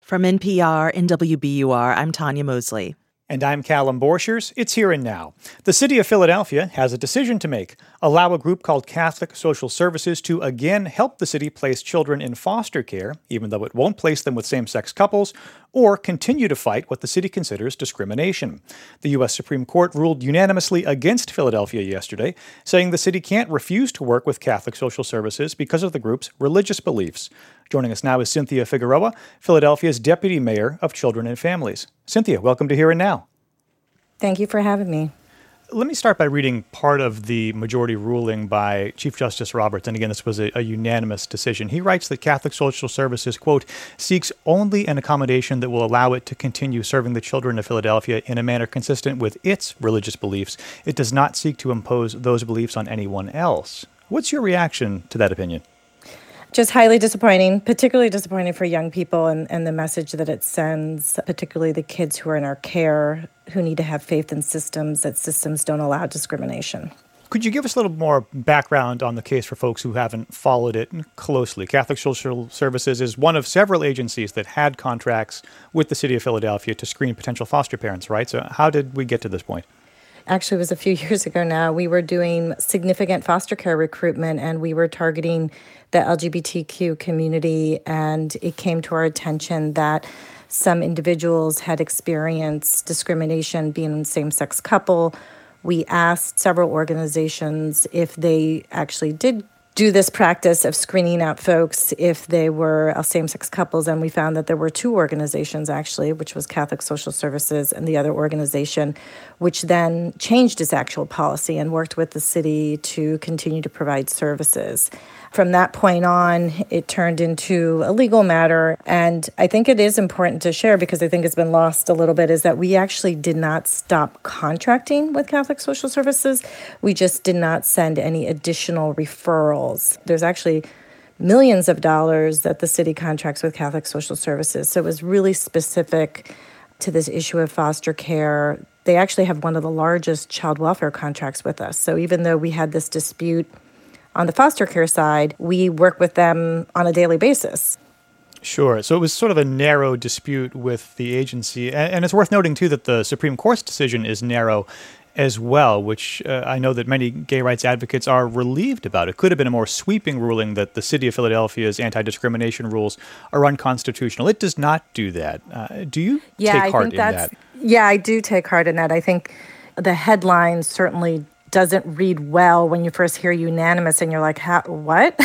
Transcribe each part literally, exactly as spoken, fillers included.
From N P R and W B U R, I'm Tanya Mosley. And I'm Callum Borchers. It's Here and Now. The city of Philadelphia has a decision to make. Allow a group called Catholic Social Services to again help the city place children in foster care, even though it won't place them with same-sex couples, or continue to fight what the city considers discrimination. The U S Supreme Court ruled unanimously against Philadelphia yesterday, saying the city can't refuse to work with Catholic Social Services because of the group's religious beliefs. Joining us now is Cynthia Figueroa, Philadelphia's Deputy Mayor of Children and Families. Cynthia, welcome to Here and Now. Thank you for having me. Let me start by reading part of the majority ruling by Chief Justice Roberts. And again, this was a, a unanimous decision. He writes that Catholic Social Services, quote, seeks only an accommodation that will allow it to continue serving the children of Philadelphia in a manner consistent with its religious beliefs. It does not seek to impose those beliefs on anyone else. What's your reaction to that opinion? Just highly disappointing, particularly disappointing for young people and, and the message that it sends, particularly the kids who are in our care, who need to have faith in systems, that systems don't allow discrimination. Could you give us a little more background on the case for folks who haven't followed it closely? Catholic Social Services is one of several agencies that had contracts with the city of Philadelphia to screen potential foster parents, right? So how did we get to this point? Actually, it was a few years ago now. We were doing significant foster care recruitment, and we were targeting the L G B T Q community, and it came to our attention that some individuals had experienced discrimination being a same-sex couple. We asked several organizations if they actually did do this practice of screening out folks if they were same-sex couples, and we found that there were two organizations actually, which was Catholic Social Services and the other organization, which then changed its actual policy and worked with the city to continue to provide services. From that point on, it turned into a legal matter, and I think it is important to share, because I think it's been lost a little bit, is that we actually did not stop contracting with Catholic Social Services. We just did not send any additional referrals. There's actually millions of dollars that the city contracts with Catholic Social Services, so it was really specific to this issue of foster care. They actually have one of the largest child welfare contracts with us, so even though we had this dispute on the foster care side, we work with them on a daily basis. Sure. So it was sort of a narrow dispute with the agency. And it's worth noting, too, that the Supreme Court's decision is narrow as well, which uh, I know that many gay rights advocates are relieved about. It could have been a more sweeping ruling that the city of Philadelphia's anti-discrimination rules are unconstitutional. It does not do that. Uh, do you yeah, take I heart think in that's, that? Yeah, I do take heart in that. I think the headline certainly doesn't read well when you first hear unanimous and you're like, How, what?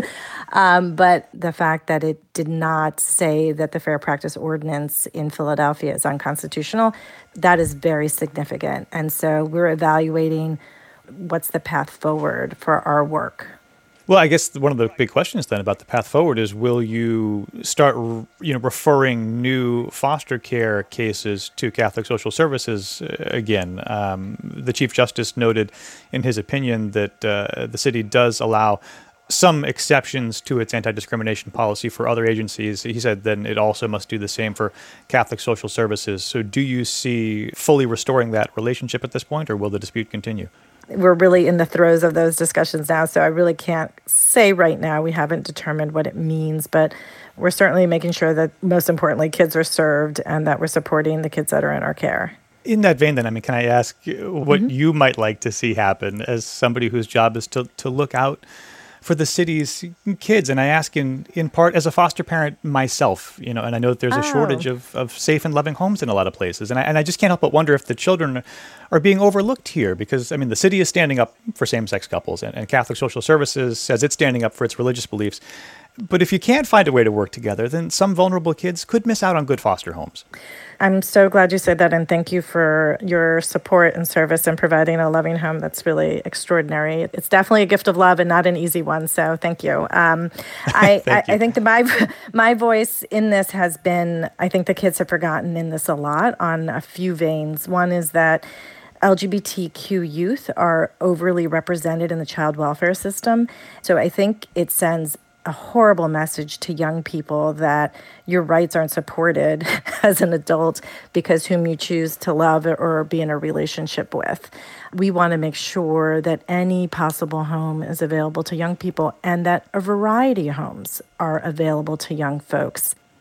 um, but the fact that it did not say that the Fair Practice Ordinance in Philadelphia is unconstitutional, that is very significant. And so we're evaluating what's the path forward for our work. Well, I guess one of the big questions then about the path forward is, will you start, you know, referring new foster care cases to Catholic Social Services again? Um, the Chief Justice noted in his opinion that uh, the city does allow some exceptions to its anti-discrimination policy for other agencies. He said then it also must do the same for Catholic Social Services. So do you see fully restoring that relationship at this point, or will the dispute continue? We're really in the throes of those discussions now, so I really can't say right now. We haven't determined what it means, but we're certainly making sure that, most importantly, kids are served and that we're supporting the kids that are in our care. In that vein, then, I mean, can I ask what mm-hmm. you might like to see happen as somebody whose job is to, to look out for the city's kids? And I ask in, in part as a foster parent myself, you know, and I know that there's a oh. shortage of, of safe and loving homes in a lot of places. And I, and I just can't help but wonder if the children are being overlooked here, because, I mean, the city is standing up for same-sex couples, and, and Catholic Social Services says it's standing up for its religious beliefs. But if you can't find a way to work together, then some vulnerable kids could miss out on good foster homes. I'm so glad you said that, and thank you for your support and service in providing a loving home. That's really extraordinary. It's definitely a gift of love and not an easy one, so thank you. Um, I, thank I, you. I think that my, my voice in this has been, I think the kids have forgotten in this a lot on a few veins. One is that L G B T Q youth are overly represented in the child welfare system, so I think it sends a horrible message to young people that your rights aren't supported as an adult because whom you choose to love or be in a relationship with. We want to make sure that any possible home is available to young people and that a variety of homes are available to young folks.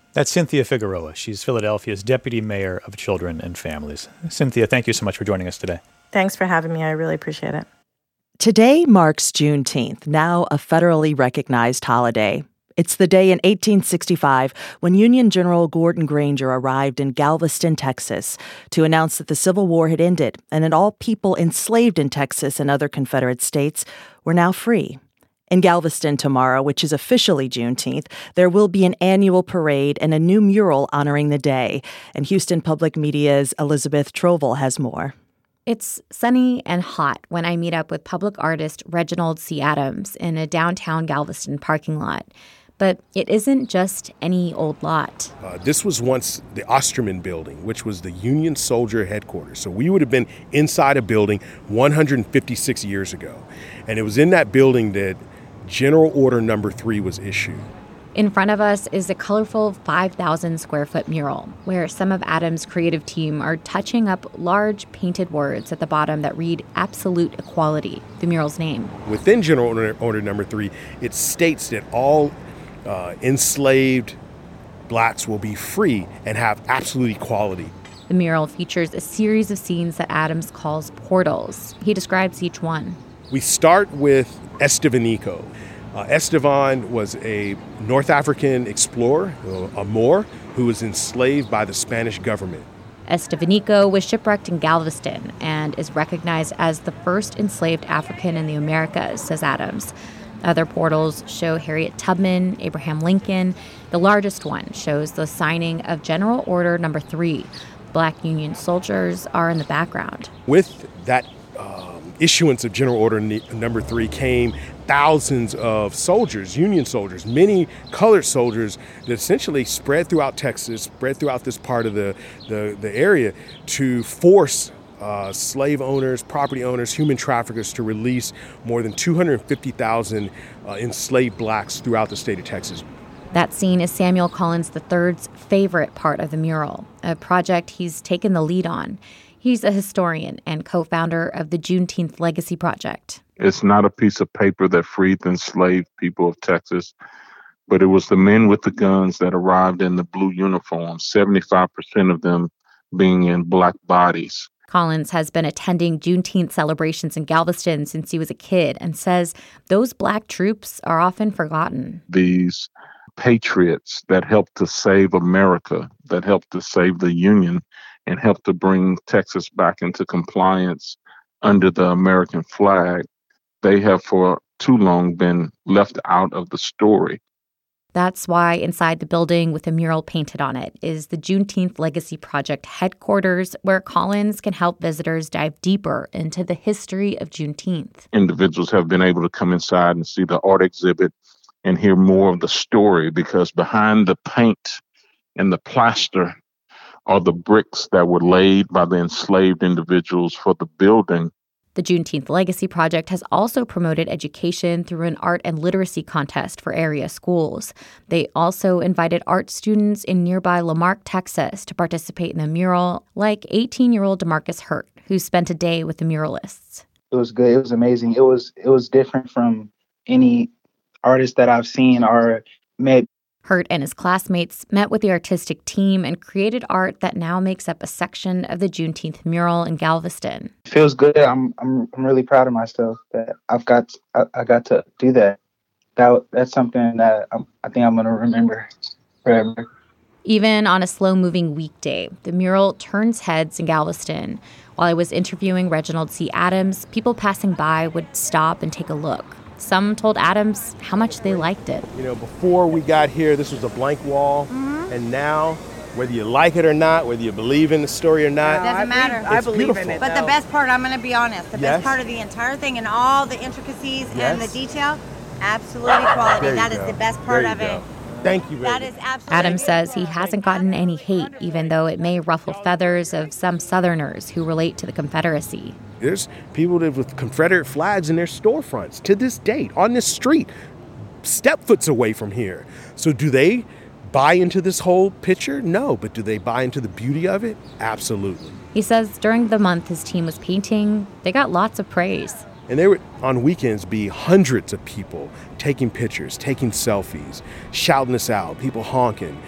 That's Cynthia Figueroa. She's Philadelphia's Deputy Mayor of Children and Families. Cynthia, thank you so much for joining us today. Thanks for having me. I really appreciate it. Today marks Juneteenth, now a federally recognized holiday. It's the day in eighteen sixty-five when Union General Gordon Granger arrived in Galveston, Texas, to announce that the Civil War had ended and that all people enslaved in Texas and other Confederate states were now free. In Galveston tomorrow, which is officially Juneteenth, there will be an annual parade and a new mural honoring the day. And Houston Public Media's Elizabeth Trovel has more. It's sunny and hot when I meet up with public artist Reginald C. Adams in a downtown Galveston parking lot. But it isn't just any old lot. Uh, this was once the Osterman Building, which was the Union Soldier headquarters. So we would have been inside a building one hundred fifty-six years ago. And it was in that building that General Order Number Three was issued. In front of us is a colorful five thousand square foot mural where some of Adams' creative team are touching up large painted words at the bottom that read Absolute Equality, the mural's name. Within General Order, Order Number Three, it states that all Uh, enslaved blacks will be free and have absolute equality. The mural features a series of scenes that Adams calls portals. He describes each one. We start with Estevanico. Uh, Estevan was a North African explorer, a Moor, who was enslaved by the Spanish government. Estevanico was shipwrecked in Galveston and is recognized as the first enslaved African in the Americas, says Adams. Other portals show Harriet Tubman, Abraham Lincoln. The largest one shows the signing of General Order Number Three. Black Union soldiers are in the background. With that um, issuance of General Order Number Three came thousands of soldiers, Union soldiers, many colored soldiers that essentially spread throughout Texas, spread throughout this part of the, the, the area to force Uh, slave owners, property owners, human traffickers to release more than two hundred fifty thousand uh, enslaved blacks throughout the state of Texas. That scene is Samuel Collins the third's favorite part of the mural, a project he's taken the lead on. He's a historian and co-founder of the Juneteenth Legacy Project. It's not a piece of paper that freed the enslaved people of Texas, but it was the men with the guns that arrived in the blue uniforms, seventy-five percent of them being in black bodies. Collins has been attending Juneteenth celebrations in Galveston since he was a kid and says those black troops are often forgotten. These patriots that helped to save America, that helped to save the Union, and helped to bring Texas back into compliance under the American flag, they have for too long been left out of the story. That's why inside the building with a mural painted on it is the Juneteenth Legacy Project headquarters, where Collins can help visitors dive deeper into the history of Juneteenth. Individuals have been able to come inside and see the art exhibit and hear more of the story, because behind the paint and the plaster are the bricks that were laid by the enslaved individuals for the building. The Juneteenth Legacy Project has also promoted education through an art and literacy contest for area schools. They also invited art students in nearby Lamarck, Texas, to participate in the mural, like eighteen-year-old DeMarcus Hurt, who spent a day with the muralists. It was good. It was amazing. It was it was different from any artist that I've seen or met. Hurt and his classmates met with the artistic team and created art that now makes up a section of the Juneteenth mural in Galveston. It feels good. I'm I'm I'm really proud of myself that I've got I, I got to do that. That that's something that I'm, I think I'm gonna remember forever. Even on a slow-moving weekday, the mural turns heads in Galveston. While I was interviewing Reginald C. Adams, people passing by would stop and take a look. Some told Adams how much they liked it. You know, before we got here, this was a blank wall. Mm-hmm. And now, whether you like it or not, whether you believe in the story or not, it doesn't matter. I believe beautiful. in it. But the best part, I'm going to be honest, the yes. best part of the entire thing and all the intricacies yes. and the detail, absolute equality. That is go. the best part there of you it. Go. Thank you, baby. That is absolutely Adams says he hasn't gotten any hate, even though it may ruffle feathers of some Southerners who relate to the Confederacy. There's people that with Confederate flags in their storefronts to this date, on this street, step-foots away from here. So do they buy into this whole picture? No, but do they buy into the beauty of it? Absolutely. He says during the month his team was painting, they got lots of praise. And there would, on weekends, be hundreds of people taking pictures, taking selfies, shouting us out, people honking.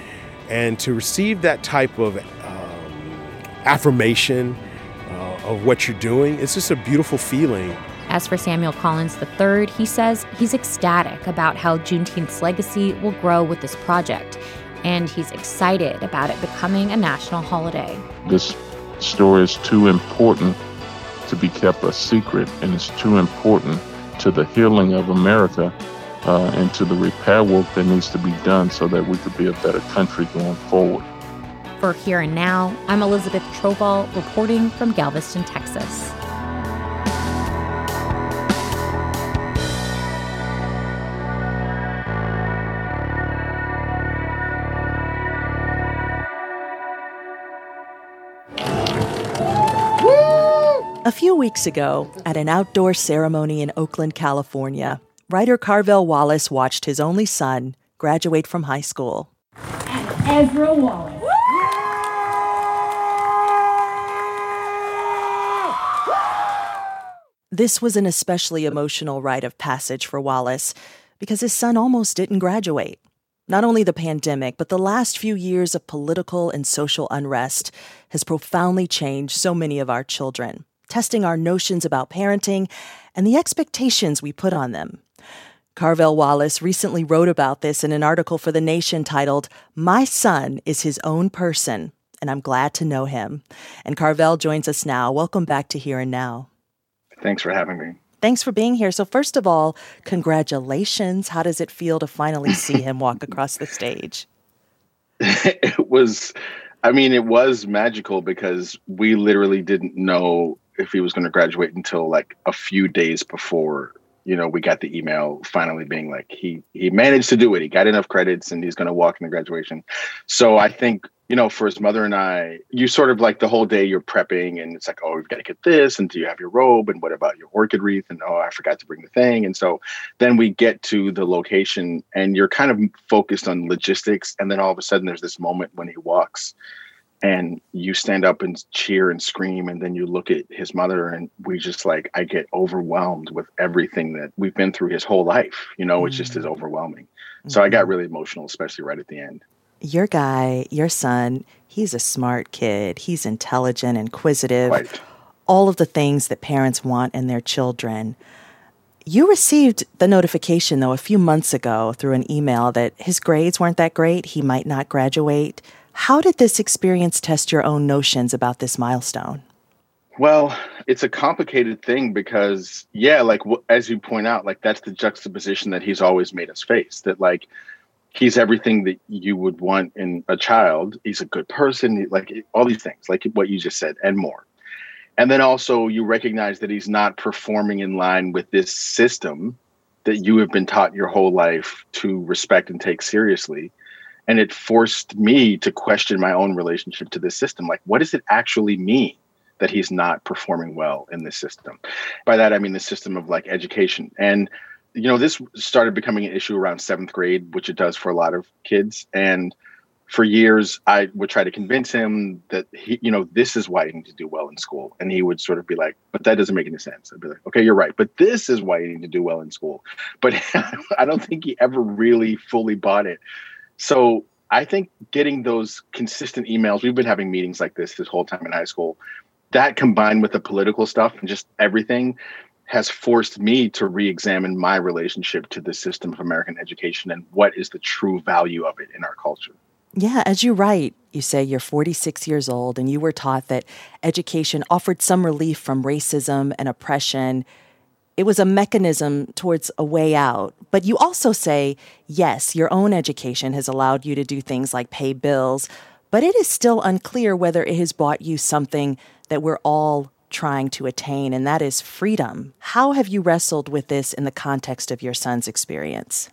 And to receive that type of um, affirmation uh, of what you're doing, it's just a beautiful feeling. As for Samuel Collins the third, he says he's ecstatic about how Juneteenth's legacy will grow with this project, and he's excited about it becoming a national holiday. This story is too important to be kept a secret, and it's too important to the healing of America uh, and to the repair work that needs to be done so that we could be a better country going forward. For Here and Now, I'm Elizabeth Trovall reporting from Galveston, Texas. A few weeks ago, at an outdoor ceremony in Oakland, California, writer Carvel Wallace watched his only son graduate from high school. Ezra Wallace. This was an especially emotional rite of passage for Wallace because his son almost didn't graduate. Not only the pandemic, but the last few years of political and social unrest has profoundly changed so many of our children, testing our notions about parenting and the expectations we put on them. Carvel Wallace recently wrote about this in an article for The Nation titled, "My Son is His Own Person, and I'm Glad to Know Him." And Carvel joins us now. Welcome back to Here and Now. Thanks for having me. Thanks for being here. So first of all, congratulations. How does it feel to finally see him walk across the stage? It was, I mean, it was magical because we literally didn't know if he was going to graduate until like a few days before, you know, we got the email finally being like, he, he managed to do it. He got enough credits and he's going to walk in the graduation. So I think, you know, for his mother and I, you sort of like the whole day you're prepping and it's like, oh, we've got to get this. And do you have your robe? And what about your orchid wreath? And oh, I forgot to bring the thing. And so then we get to the location and you're kind of focused on logistics. And then all of a sudden there's this moment when he walks and you stand up and cheer and scream. And then you look at his mother and we just like, I get overwhelmed with everything that we've been through his whole life. You know, mm-hmm. It's just is overwhelming. Mm-hmm. So I got really emotional, especially right at the end. Your guy, your son, he's a smart kid. He's intelligent, inquisitive, right. All of the things that parents want in their children. You received the notification, though, a few months ago through an email that his grades weren't that great. He might not graduate. How did this experience test your own notions about this milestone? Well, it's a complicated thing because, yeah, like w- as you point out, like that's the juxtaposition that he's always made us face, that like he's everything that you would want in a child. He's a good person, like all these things, like what you just said and more. And then also you recognize that he's not performing in line with this system that you have been taught your whole life to respect and take seriously. And it forced me to question my own relationship to this system. Like, what does it actually mean that he's not performing well in this system? By that, I mean the system of like education. And, you know, this started becoming an issue around seventh grade, which it does for a lot of kids. And for years, I would try to convince him that, he, you know, this is why you need to do well in school. And he would sort of be like, but that doesn't make any sense. I'd be like, okay, you're right. But this is why you need to do well in school. But I don't think he ever really fully bought it. So I think getting those consistent emails, we've been having meetings like this this whole time in high school, that combined with the political stuff and just everything has forced me to re-examine my relationship to the system of American education and what is the true value of it in our culture. Yeah, as you write, you say you're forty-six years old and you were taught that education offered some relief from racism and oppression. It was a mechanism towards a way out. But you also say, yes, your own education has allowed you to do things like pay bills, but it is still unclear whether it has bought you something that we're all trying to attain, and that is freedom. How have you wrestled with this in the context of your son's experience?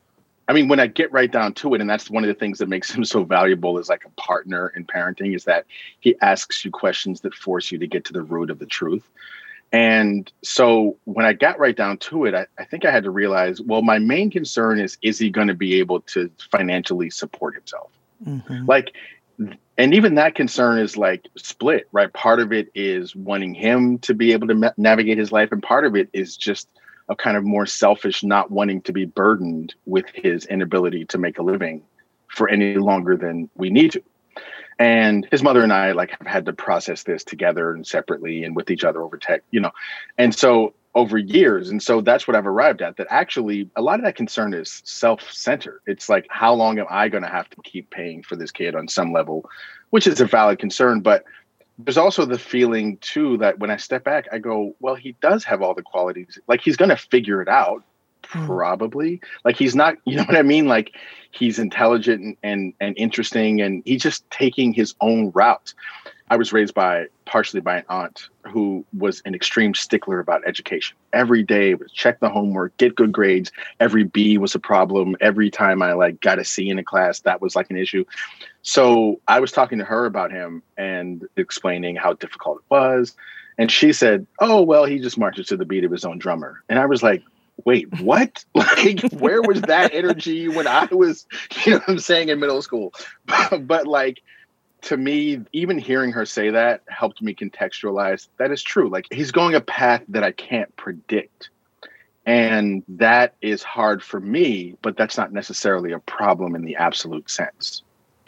I mean, when I get right down to it, and that's one of the things that makes him so valuable as like a partner in parenting, is that he asks you questions that force you to get to the root of the truth. And so when I got right down to it, I, I think I had to realize, well, my main concern is, is he going to be able to financially support himself? Mm-hmm. Like, and even that concern is like split, right? Part of it is wanting him to be able to ma- navigate his life. And part of it is just a kind of more selfish, not wanting to be burdened with his inability to make a living for any longer than we need to. And his mother and I like have had to process this together and separately and with each other over tech, you know, and so over years. And so that's what I've arrived at, that actually a lot of that concern is self-centered. It's like, how long am I going to have to keep paying for this kid on some level, which is a valid concern. But there's also the feeling, too, that when I step back, I go, well, he does have all the qualities. Like, he's going to figure it out, probably. Mm. Like, he's not, you know what I mean? Like, he's intelligent and, and, and interesting, and he's just taking his own route. I was raised by partially by an aunt who was an extreme stickler about education. Every day was check the homework, get good grades. Every B was a problem. Every time I like got a C in a class, that was like an issue. So I was talking to her about him and explaining how difficult it was. And she said, oh, well, he just marches to the beat of his own drummer. And I was like, wait, what? Like, where was that energy when I was, you know what I'm saying, in middle school? but, but like, to me, even hearing her say that helped me contextualize that is true. Like, he's going a path that I can't predict. And that is hard for me, but that's not necessarily a problem in the absolute sense.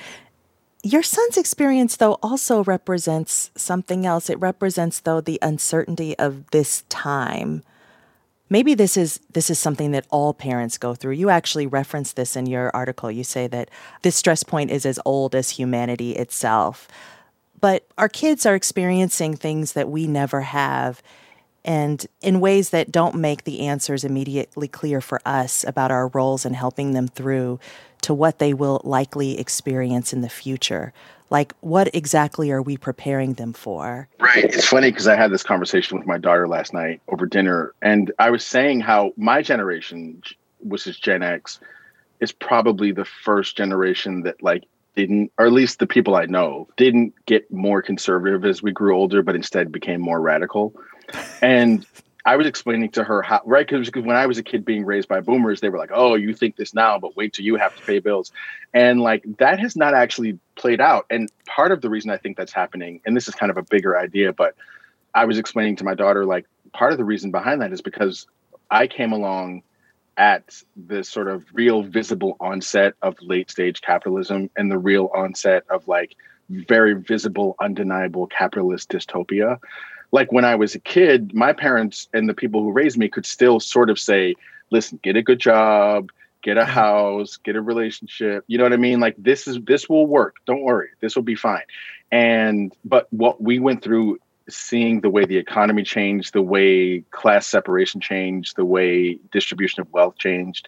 Your son's experience, though, also represents something else. It represents, though, the uncertainty of this time. Maybe this is this is something that all parents go through. You actually reference this in your article. You say that this stress point is as old as humanity itself. But our kids are experiencing things that we never have, and in ways that don't make the answers immediately clear for us about our roles in helping them through to what they will likely experience in the future. Like, what exactly are we preparing them for? Right. It's funny because I had this conversation with my daughter last night over dinner, and I was saying how my generation, which is Gen X, is probably the first generation that like didn't, or at least the people I know, didn't get more conservative as we grew older, but instead became more radical. And I was explaining to her how, right, because when I was a kid being raised by boomers, they were like, oh, you think this now, but wait till you have to pay bills. And like, that has not actually played out. And part of the reason I think that's happening, and this is kind of a bigger idea, but I was explaining to my daughter, like, part of the reason behind that is because I came along at the sort of real visible onset of late stage capitalism and the real onset of like very visible, undeniable capitalist dystopia. Like, when I was a kid, my parents and the people who raised me could still sort of say, listen, get a good job, get a house, get a relationship. You know what I mean? Like, this is, this will work. Don't worry. This will be fine. And, but what we went through, seeing the way the economy changed, the way class separation changed, the way distribution of wealth changed,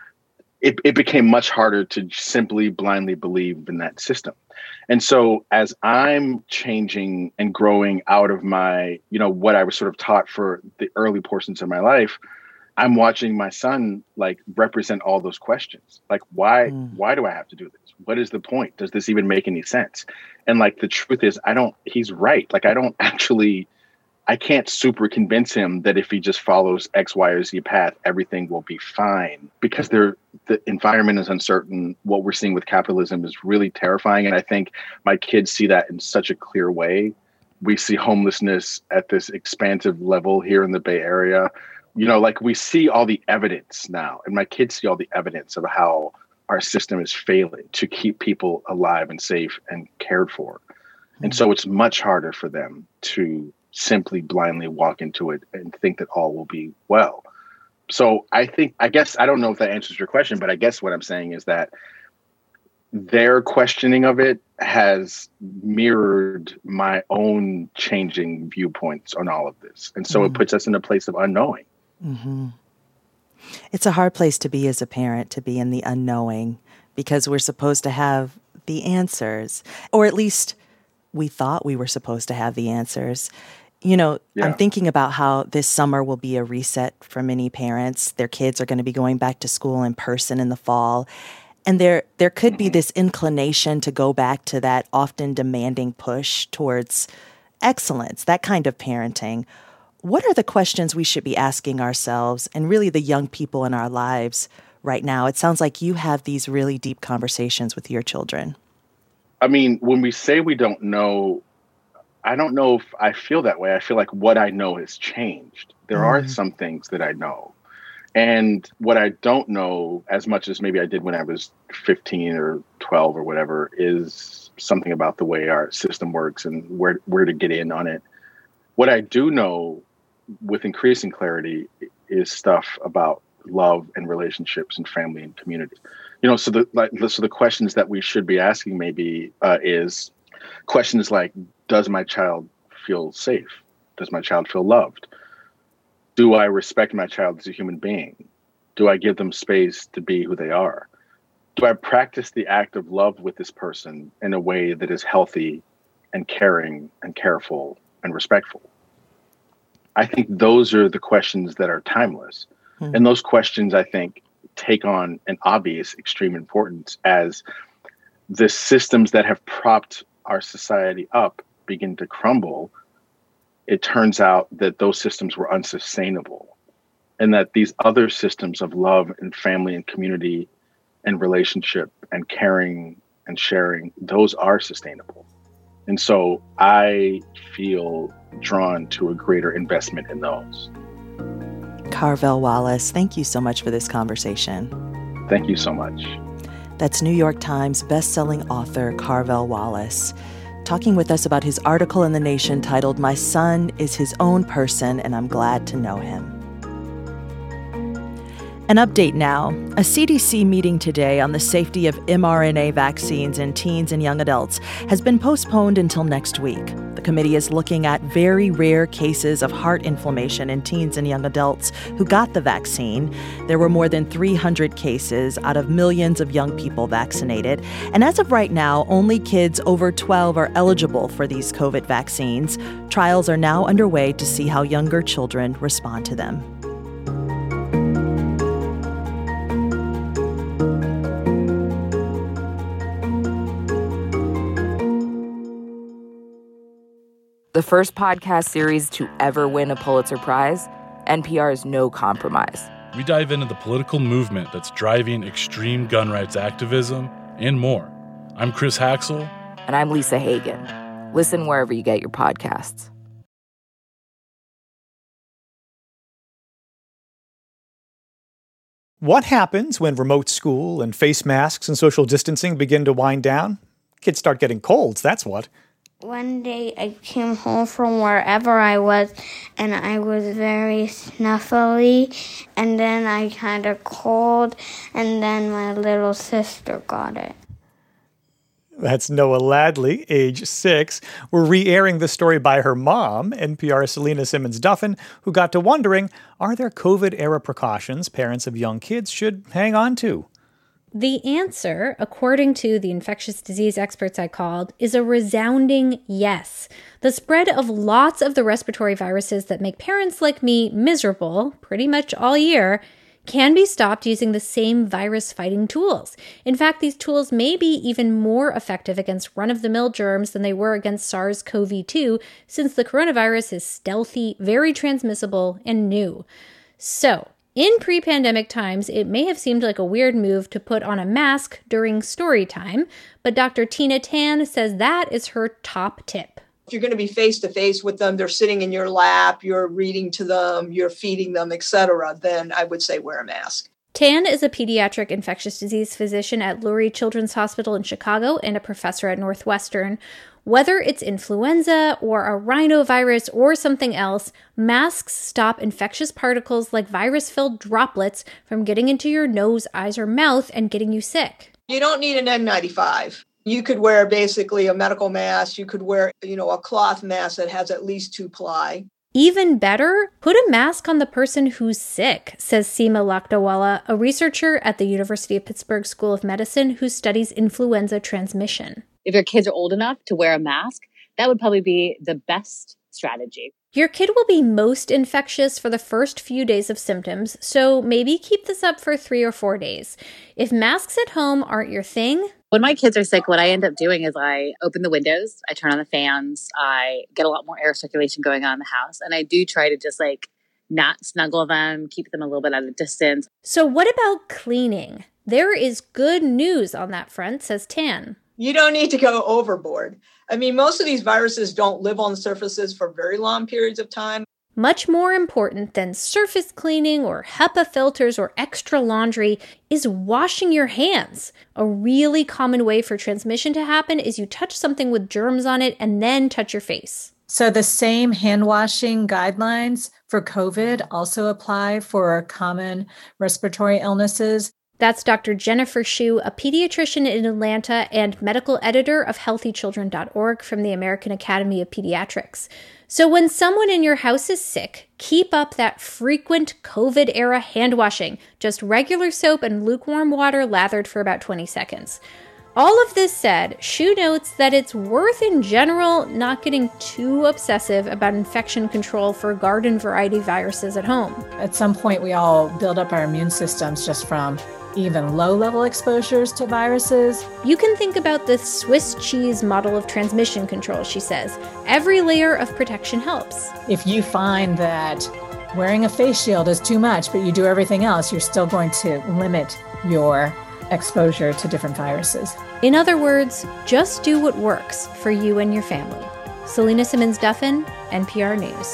it, it became much harder to simply blindly believe in that system. And so as I'm changing and growing out of my, you know, what I was sort of taught for the early portions of my life, I'm watching my son like represent all those questions. Like, why, mm. why do I have to do this? What is the point? Does this even make any sense? And like, the truth is, I don't, he's right. Like, I don't actually, I can't super convince him that if he just follows X, Y, or Z path, everything will be fine, because they're, the environment is uncertain. What we're seeing with capitalism is really terrifying. And I think my kids see that in such a clear way. We see homelessness at this expansive level here in the Bay Area. You know, like, we see all the evidence now, and my kids see all the evidence of how our system is failing to keep people alive and safe and cared for. Mm-hmm. And so it's much harder for them to simply blindly walk into it and think that all will be well. So I think, I guess, I don't know if that answers your question, but I guess what I'm saying is that their questioning of it has mirrored my own changing viewpoints on all of this. And so mm-hmm. it puts us in a place of unknowing. Mm-hmm. It's a hard place to be as a parent, to be in the unknowing, because we're supposed to have the answers, or at least we thought we were supposed to have the answers. You know, yeah. I'm thinking about how this summer will be a reset for many parents. Their kids are going to be going back to school in person in the fall. And there there could be this inclination to go back to that often demanding push towards excellence, that kind of parenting. What are the questions we should be asking ourselves and really the young people in our lives right now? It sounds like you have these really deep conversations with your children. I mean, when we say we don't know, I don't know if I feel that way. I feel like what I know has changed. There mm. are some things that I know. And what I don't know as much as maybe I did when I was fifteen or twelve or whatever is something about the way our system works and where where to get in on it. What I do know with increasing clarity is stuff about love and relationships and family and community. You know, so the like so the questions that we should be asking maybe uh, is questions like, does my child feel safe? Does my child feel loved? Do I respect my child as a human being? Do I give them space to be who they are? Do I practice the act of love with this person in a way that is healthy and caring and careful and respectful? I think those are the questions that are timeless. Mm-hmm. And those questions, I think, take on an obvious extreme importance as the systems that have propped our society up begin to crumble. It turns out that those systems were unsustainable and that these other systems of love and family and community and relationship and caring and sharing, those are sustainable. And so I feel drawn to a greater investment in those. Carvel Wallace, thank you so much for this conversation. Thank you so much. That's New York Times bestselling author Carvel Wallace, talking with us about his article in The Nation titled, "My Son is His Own Person, and I'm Glad to Know Him." An update now. A C D C meeting today on the safety of mRNA vaccines in teens and young adults has been postponed until next week. The committee is looking at very rare cases of heart inflammation in teens and young adults who got the vaccine. There were more than three hundred cases out of millions of young people vaccinated. And as of right now, only kids over twelve are eligible for these COVID vaccines. Trials are now underway to see how younger children respond to them. The first podcast series to ever win a Pulitzer Prize, N P R's No Compromise. We dive into the political movement that's driving extreme gun rights activism and more. I'm Chris Haxel. And I'm Lisa Hagen. Listen wherever you get your podcasts. What happens when remote school and face masks and social distancing begin to wind down? Kids start getting colds, that's what. One day I came home from wherever I was, and I was very snuffly, and then I had a cold, and then my little sister got it. That's Noah Ladley, age six. We're re-airing the story by her mom, N P R's Selena Simmons-Duffin, who got to wondering, are there COVID-era precautions parents of young kids should hang on to? The answer, according to the infectious disease experts I called, is a resounding yes. The spread of lots of the respiratory viruses that make parents like me miserable pretty much all year can be stopped using the same virus-fighting tools. In fact, these tools may be even more effective against run-of-the-mill germs than they were against SARS-C o V two, since the coronavirus is stealthy, very transmissible, and new. So, in pre-pandemic times, it may have seemed like a weird move to put on a mask during story time, but Doctor Tina Tan says that is her top tip. If you're going to be face-to-face with them, they're sitting in your lap, you're reading to them, you're feeding them, et cetera, then I would say wear a mask. Tan is a pediatric infectious disease physician at Lurie Children's Hospital in Chicago and a professor at Northwestern. Whether it's influenza or a rhinovirus or something else, masks stop infectious particles like virus-filled droplets from getting into your nose, eyes, or mouth and getting you sick. You don't need an N ninety-five. You could wear basically a medical mask. You could wear, you know, a cloth mask that has at least two ply. Even better, put a mask on the person who's sick, says Seema Lakdawala, a researcher at the University of Pittsburgh School of Medicine who studies influenza transmission. If your kids are old enough to wear a mask, that would probably be the best strategy. Your kid will be most infectious for the first few days of symptoms, so maybe keep this up for three or four days. If masks at home aren't your thing... When my kids are sick, what I end up doing is I open the windows, I turn on the fans, I get a lot more air circulation going on in the house, and I do try to just like not snuggle them, keep them a little bit at a distance. So what about cleaning? There is good news on that front, says Tan. You don't need to go overboard. I mean, most of these viruses don't live on surfaces for very long periods of time. Much more important than surface cleaning or HEPA filters or extra laundry is washing your hands. A really common way for transmission to happen is you touch something with germs on it and then touch your face. So the same hand washing guidelines for COVID also apply for common respiratory illnesses. That's Doctor Jennifer Shu, a pediatrician in Atlanta and medical editor of healthy children dot org from the American Academy of Pediatrics. So when someone in your house is sick, keep up that frequent COVID-era hand washing, just regular soap and lukewarm water lathered for about twenty seconds. All of this said, Shu notes that it's worth in general not getting too obsessive about infection control for garden variety viruses at home. At some point, we all build up our immune systems just from even low-level exposures to viruses. You can think about the Swiss cheese model of transmission control, she says. Every layer of protection helps. If you find that wearing a face shield is too much, but you do everything else, you're still going to limit your exposure to different viruses. In other words, just do what works for you and your family. Selena Simmons-Duffin, N P R News.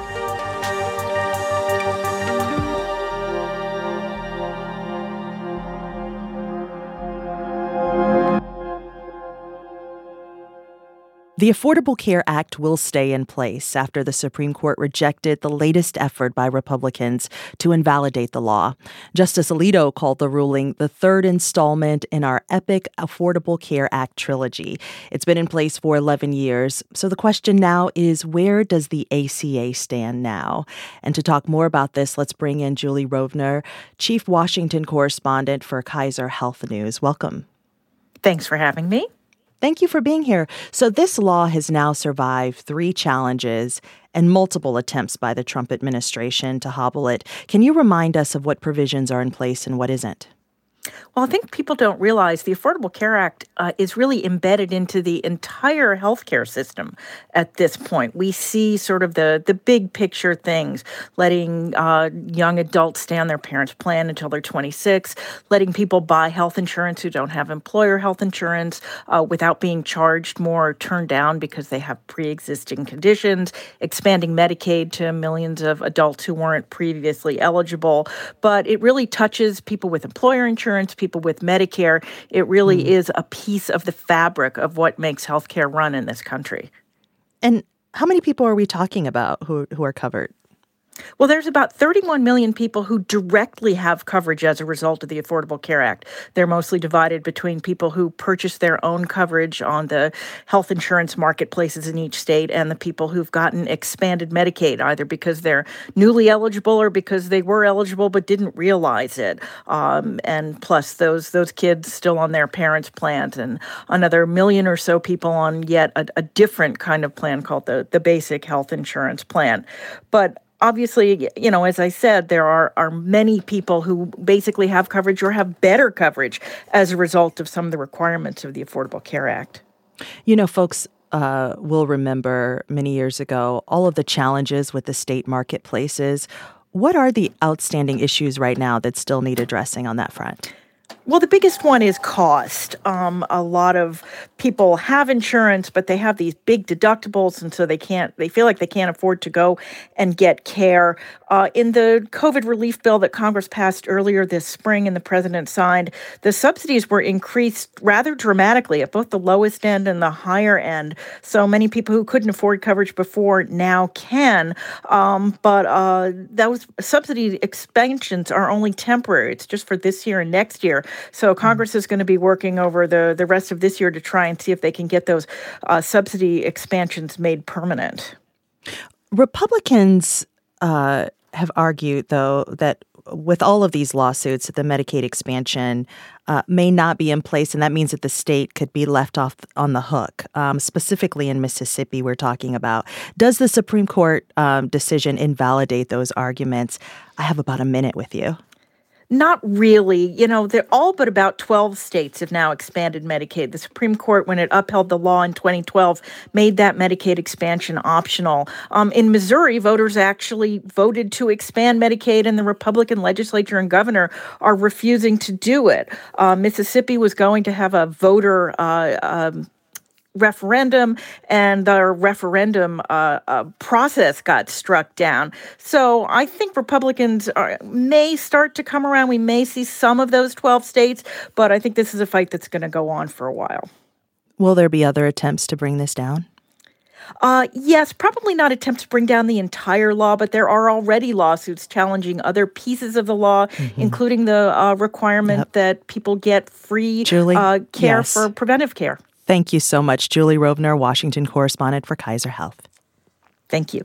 The Affordable Care Act will stay in place after the Supreme Court rejected the latest effort by Republicans to invalidate the law. Justice Alito called the ruling the third installment in our epic Affordable Care Act trilogy. It's been in place for eleven years, so the question now is, where does the A C A stand now? And to talk more about this, let's bring in Julie Rovner, Chief Washington Correspondent for Kaiser Health News. Welcome. Thanks for having me. Thank you for being here. So this law has now survived three challenges and multiple attempts by the Trump administration to hobble it. Can you remind us of what provisions are in place and what isn't? Well, I think people don't realize the Affordable Care Act uh, is really embedded into the entire healthcare system at this point. We see sort of the, the big picture things, letting uh, young adults stay on their parents' plan until they're twenty-six, letting people buy health insurance who don't have employer health insurance uh, without being charged more or turned down because they have pre-existing conditions, expanding Medicaid to millions of adults who weren't previously eligible. But it really touches people with employer insurance, people with Medicare. It really mm. is a piece of the fabric of what makes healthcare run in this country. And how many people are we talking about who who are covered? Well, there's about thirty-one million people who directly have coverage as a result of the Affordable Care Act. They're mostly divided between people who purchase their own coverage on the health insurance marketplaces in each state and the people who've gotten expanded Medicaid, either because they're newly eligible or because they were eligible but didn't realize it. Um, and plus those those kids still on their parents' plans, and another million or so people on yet a, a different kind of plan called the, the basic health insurance plan. But obviously, you know, as I said, there are, are many people who basically have coverage or have better coverage as a result of some of the requirements of the Affordable Care Act. You know, folks uh, will remember many years ago all of the challenges with the state marketplaces. What are the outstanding issues right now that still need addressing on that front? Well, the biggest one is cost. Um, a lot of people have insurance, but they have these big deductibles, and so they can't. They feel like they can't afford to go and get care. Uh, in the COVID relief bill that Congress passed earlier this spring and the president signed, the subsidies were increased rather dramatically at both the lowest end and the higher end. So many people who couldn't afford coverage before now can. Um, but uh, those subsidy expansions are only temporary. It's just for this year and next year. So Congress is going to be working over the, the rest of this year to try and see if they can get those uh, subsidy expansions made permanent. Republicans uh, have argued, though, that with all of these lawsuits, the Medicaid expansion uh, may not be in place, and that means that the state could be left off on the hook. Um, specifically in Mississippi, we're talking about. Does the Supreme Court um, decision invalidate those arguments? I have about a minute with you. Not really. You know, they're all but about twelve states have now expanded Medicaid. The Supreme Court, when it upheld the law in twenty twelve, made that Medicaid expansion optional. Um, in Missouri, voters actually voted to expand Medicaid, and the Republican legislature and governor are refusing to do it. Uh, Mississippi was going to have a voter uh, um, referendum, and the referendum uh, uh, process got struck down. So I think Republicans are, may start to come around. We may see some of those twelve states, but I think this is a fight that's going to go on for a while. Will there be other attempts to bring this down? Uh, yes, probably not attempts to bring down the entire law, but there are already lawsuits challenging other pieces of the law, mm-hmm. including the uh, requirement yep. that people get free Julie, uh, care yes. for preventive care. Thank you so much, Julie Rovner, Washington correspondent for Kaiser Health. Thank you.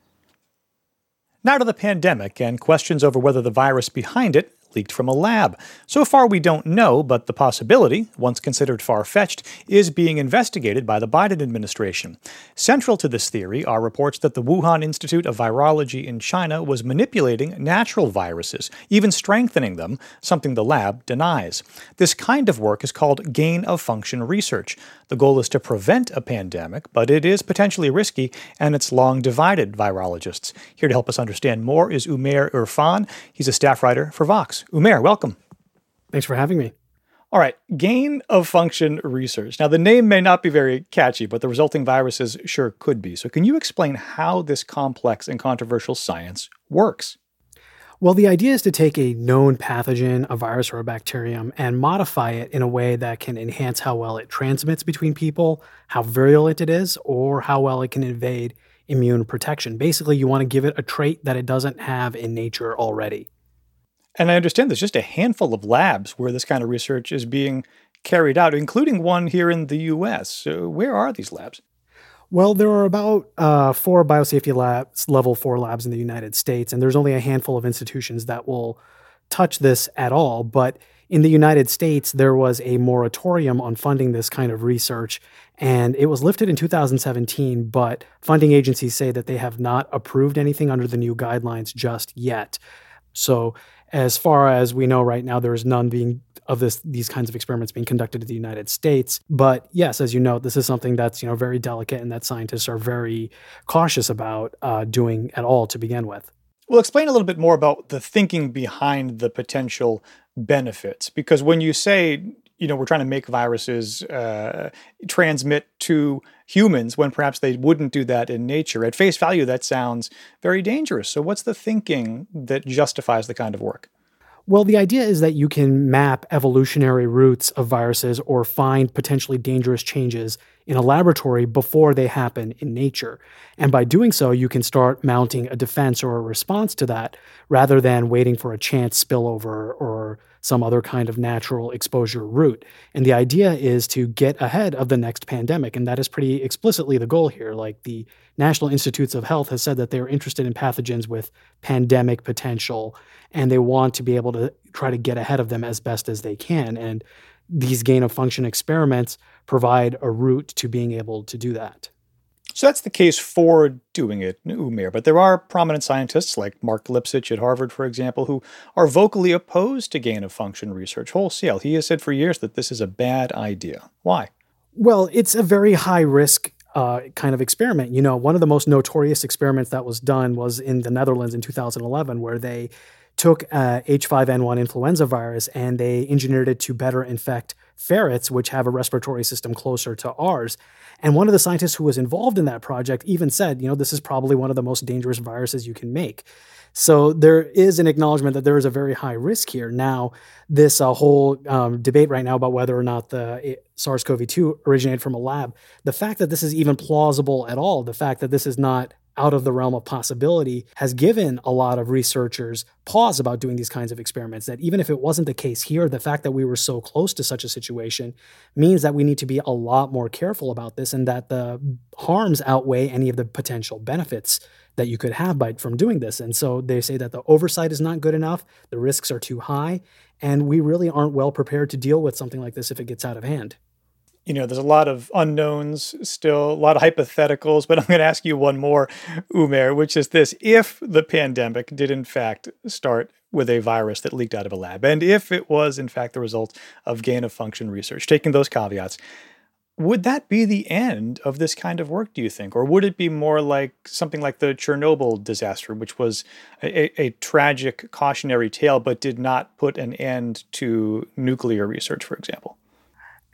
Now to the pandemic and questions over whether the virus behind it leaked from a lab. So far, we don't know, but the possibility, once considered far-fetched, is being investigated by the Biden administration. Central to this theory are reports that the Wuhan Institute of Virology in China was manipulating natural viruses, even strengthening them, something the lab denies. This kind of work is called gain-of-function research. The goal is to prevent a pandemic, but it is potentially risky, and it's long divided virologists. Here to help us understand more is Umair Irfan. He's a staff writer for Vox. Umair, welcome. Thanks for having me. All right, gain-of-function research. Now, the name may not be very catchy, but the resulting viruses sure could be. So can you explain how this complex and controversial science works? Well, the idea is to take a known pathogen, a virus or a bacterium, and modify it in a way that can enhance how well it transmits between people, how virulent it is, or how well it can evade immune protection. Basically, you want to give it a trait that it doesn't have in nature already. And I understand there's just a handful of labs where this kind of research is being carried out, including one here in the U S. So where are these labs? Well, there are about uh, four biosafety labs, level four labs in the United States, and there's only a handful of institutions that will touch this at all. But in the United States, there was a moratorium on funding this kind of research, and it was lifted in two thousand seventeen, but funding agencies say that they have not approved anything under the new guidelines just yet. So as far as we know right now, there is none being of this these kinds of experiments being conducted in the United States. But yes, as you know, this is something that's you know very delicate and that scientists are very cautious about uh, doing at all to begin with. Well, explain a little bit more about the thinking behind the potential benefits, because when you say, you know, we're trying to make viruses uh, transmit to humans when perhaps they wouldn't do that in nature, at face value, that sounds very dangerous. So what's the thinking that justifies the kind of work? Well, the idea is that you can map evolutionary routes of viruses or find potentially dangerous changes in a laboratory before they happen in nature. And by doing so, you can start mounting a defense or a response to that rather than waiting for a chance spillover or some other kind of natural exposure route. And the idea is to get ahead of the next pandemic. And that is pretty explicitly the goal here. Like the National Institutes of Health has said that they're interested in pathogens with pandemic potential, and they want to be able to try to get ahead of them as best as they can. And these gain-of-function experiments provide a route to being able to do that. So that's the case for doing it, Umair. But there are prominent scientists like Mark Lipsitch at Harvard, for example, who are vocally opposed to gain-of-function research wholesale. He has said for years that this is a bad idea. Why? Well, it's a very high-risk uh, kind of experiment. You know, one of the most notorious experiments that was done was in the Netherlands in two thousand eleven, where they took uh, H five N one influenza virus and they engineered it to better infect ferrets, which have a respiratory system closer to ours. And one of the scientists who was involved in that project even said, you know, this is probably one of the most dangerous viruses you can make. So there is an acknowledgement that there is a very high risk here. Now, this uh, whole um, debate right now about whether or not the SARS CoV two originated from a lab, the fact that this is even plausible at all, the fact that this is not out of the realm of possibility has given a lot of researchers pause about doing these kinds of experiments, that even if it wasn't the case here, the fact that we were so close to such a situation means that we need to be a lot more careful about this and that the harms outweigh any of the potential benefits that you could have by from doing this. And so they say that the oversight is not good enough, the risks are too high, and we really aren't well prepared to deal with something like this if it gets out of hand. You know, there's a lot of unknowns still, a lot of hypotheticals, but I'm going to ask you one more, Umair, which is this. If the pandemic did in fact start with a virus that leaked out of a lab, and if it was in fact the result of gain-of-function research, taking those caveats, would that be the end of this kind of work, do you think? Or would it be more like something like the Chernobyl disaster, which was a, a tragic cautionary tale, but did not put an end to nuclear research, for example?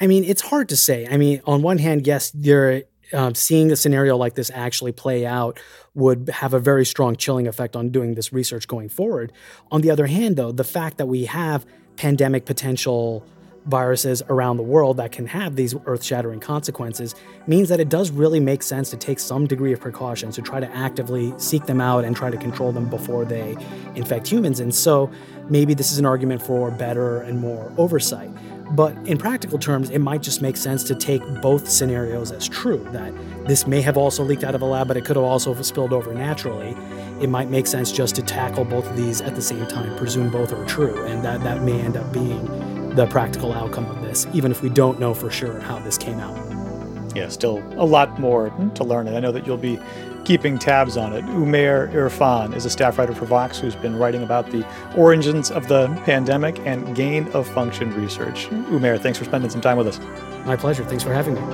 I mean, it's hard to say. I mean, on one hand, yes, there um, seeing a scenario like this actually play out would have a very strong chilling effect on doing this research going forward. On the other hand, though, the fact that we have pandemic potential viruses around the world that can have these earth-shattering consequences means that it does really make sense to take some degree of precautions to try to actively seek them out and try to control them before they infect humans. And so maybe this is an argument for better and more oversight. But in practical terms, it might just make sense to take both scenarios as true, that this may have also leaked out of a lab, but it could have also spilled over naturally. It might make sense just to tackle both of these at the same time, presume both are true, and that, that may end up being the practical outcome of this, even if we don't know for sure how this came out. Yeah, still a lot more to learn, and I know that you'll be keeping tabs on it. Umair Irfan is a staff writer for Vox who's been writing about the origins of the pandemic and gain-of-function research. Umair, thanks for spending some time with us. My pleasure. Thanks for having me.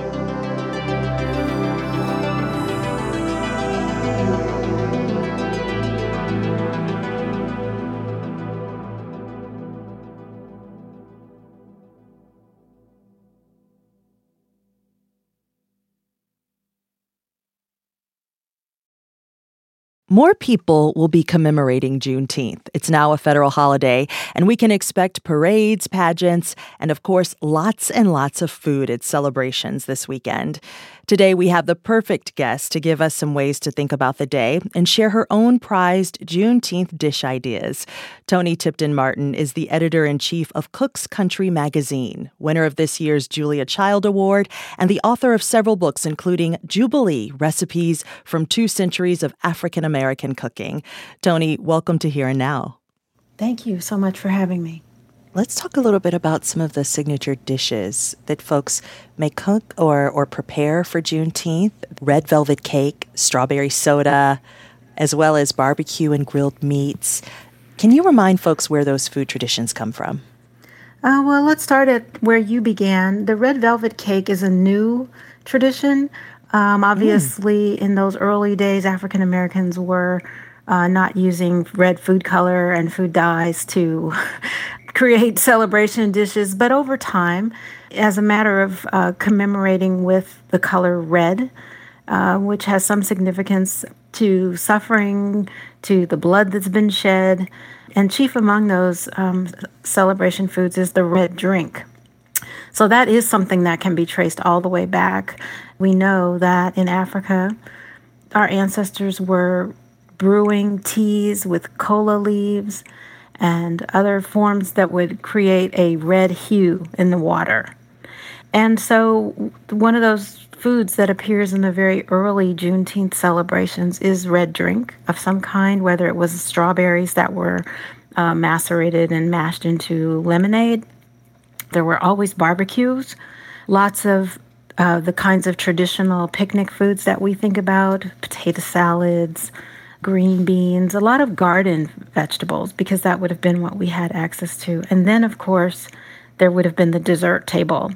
More people will be commemorating Juneteenth. It's now a federal holiday, and we can expect parades, pageants, and of course, lots and lots of food at celebrations this weekend. Today, we have the perfect guest to give us some ways to think about the day and share her own prized Juneteenth dish ideas. Toni Tipton-Martin is the editor-in-chief of Cook's Country magazine, winner of this year's Julia Child Award, and the author of several books, including Jubilee, Recipes from Two Centuries of African American Cooking. Toni, welcome to Here and Now. Thank you so much for having me. Let's talk a little bit about some of the signature dishes that folks may cook or, or prepare for Juneteenth. Red velvet cake, strawberry soda, as well as barbecue and grilled meats. Can you remind folks where those food traditions come from? Uh, well, let's start at where you began. The red velvet cake is a new tradition. Um, obviously, mm. in those early days, African Americans were uh, not using red food color and food dyes to create celebration dishes. But over time, as a matter of uh, commemorating with the color red, uh, which has some significance to suffering, to the blood that's been shed, and chief among those um, celebration foods is the red drink. So that is something that can be traced all the way back. We know that in Africa, our ancestors were brewing teas with cola leaves and other forms that would create a red hue in the water. And so one of those foods that appears in the very early Juneteenth celebrations is red drink of some kind, whether it was strawberries that were uh, macerated and mashed into lemonade. There were always barbecues, lots of uh, the kinds of traditional picnic foods that we think about, potato salads, green beans, a lot of garden vegetables, because that would have been what we had access to. And then, of course, there would have been the dessert table,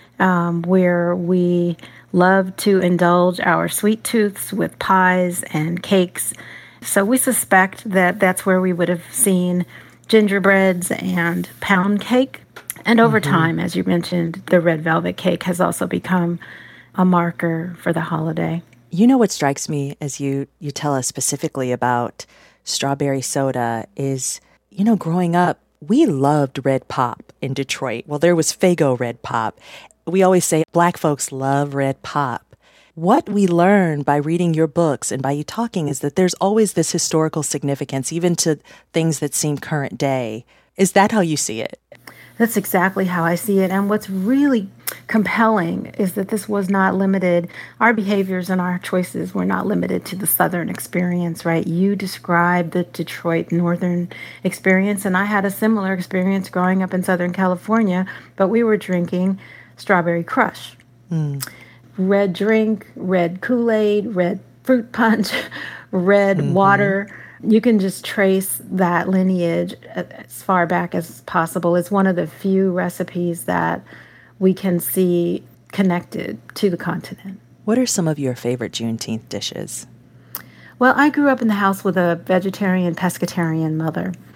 um, where we love to indulge our sweet tooths with pies and cakes. So we suspect that that's where we would have seen gingerbreads and pound cake. And over mm-hmm. time, as you mentioned, the red velvet cake has also become a marker for the holiday. You know what strikes me as you, you tell us specifically about strawberry soda is, you know, growing up, we loved red pop in Detroit. Well, there was Faygo red pop. We always say Black folks love red pop. What we learn by reading your books and by you talking is that there's always this historical significance, even to things that seem current day. Is that how you see it? That's exactly how I see it. And what's really compelling is that this was not limited. Our behaviors and our choices were not limited to the Southern experience, right? You described the Detroit Northern experience, and I had a similar experience growing up in Southern California, but we were drinking Strawberry Crush. Mm. Red drink, red Kool-Aid, red fruit punch, red mm-hmm. water. You can just trace that lineage as far back as possible. It's one of the few recipes that we can see connected to the continent. What are some of your favorite Juneteenth dishes? Well, I grew up in the house with a vegetarian, pescatarian mother.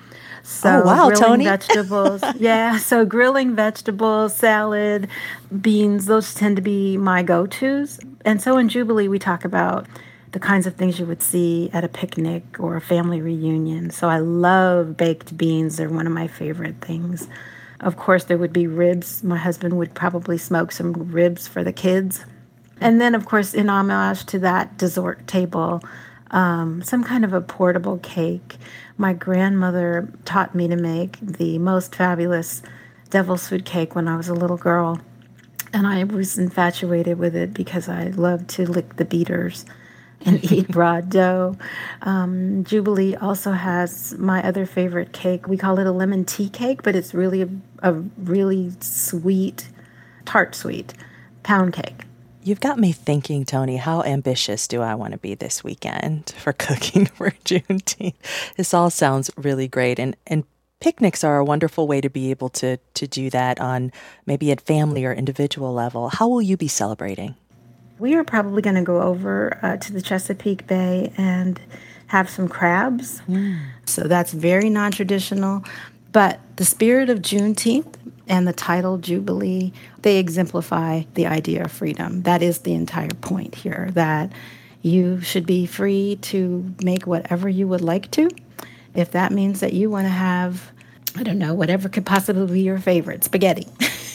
So oh, wow, grilling Tony. vegetables. Yeah, so grilling vegetables, salad, beans, those tend to be my go-tos. And so in Jubilee, we talk about the kinds of things you would see at a picnic or a family reunion. So I love baked beans. They're one of my favorite things. Of course, there would be ribs. My husband would probably smoke some ribs for the kids. And then, of course, in homage to that dessert table, um, some kind of a portable cake. My grandmother taught me to make the most fabulous devil's food cake when I was a little girl. And I was infatuated with it because I loved to lick the beaters and eat raw dough. Um, Jubilee also has my other favorite cake. We call it a lemon tea cake, but it's really a, a really sweet, tart sweet pound cake. You've got me thinking, Tony, how ambitious do I want to be this weekend for cooking for Juneteenth? This all sounds really great. And and picnics are a wonderful way to be able to, to do that on maybe at family or individual level. How will you be celebrating? We are probably going to go over uh, to the Chesapeake Bay and have some crabs. Mm. So that's very non-traditional. But the spirit of Juneteenth and the title Jubilee, they exemplify the idea of freedom. That is the entire point here, that you should be free to make whatever you would like to. If that means that you want to have, I don't know, whatever could possibly be your favorite, spaghetti,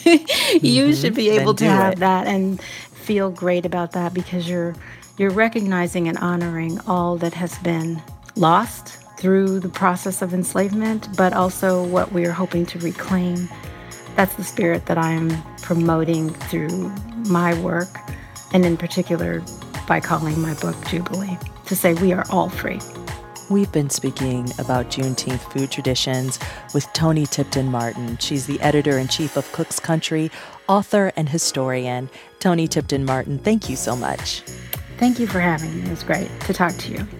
you mm-hmm. should be able to have it. that and feel great about that, because you're you're recognizing and honoring all that has been lost through the process of enslavement, but also what we are hoping to reclaim. That's the spirit that I am promoting through my work, and in particular by calling my book Jubilee, to say we are all free. We've been speaking about Juneteenth food traditions with Toni Tipton Martin. She's the editor-in-chief of Cook's Country, author and historian. Toni Tipton Martin, thank you so much. Thank you for having me. It was great to talk to you.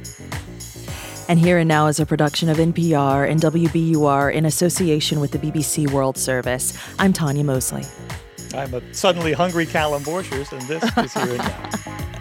And Here and Now is a production of N P R and W B U R in association with the B B C World Service. I'm Tanya Mosley. I'm a suddenly hungry Callum Borchers, and this is Here and Now.